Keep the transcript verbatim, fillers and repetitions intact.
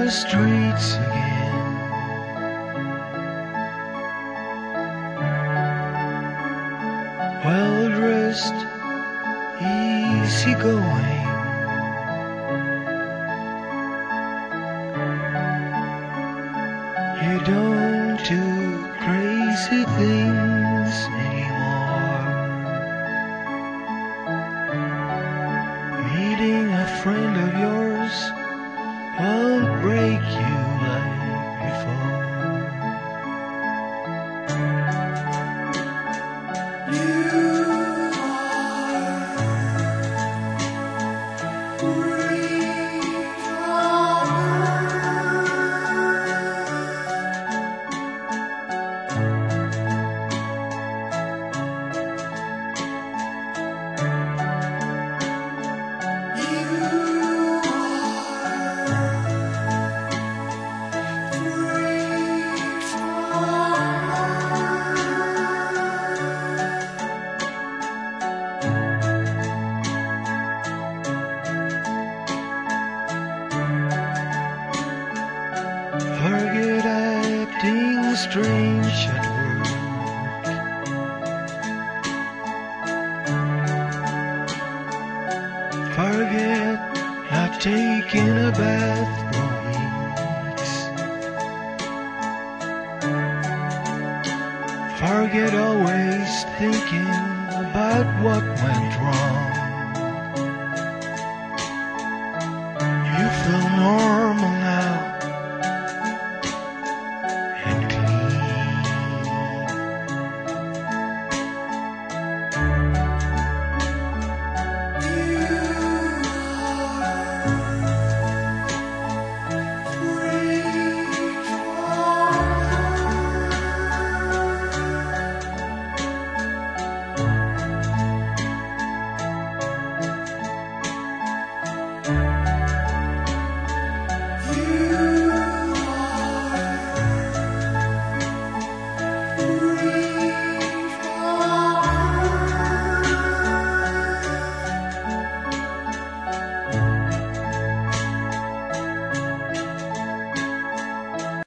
the streets again. Well dressed, easy going. You don't do crazy things anymore. Meeting a friend of yours won't break you like before. You are free from forget acting strange at work. Forget not taking a bath for weeks. Forget always thinking about what went wrong.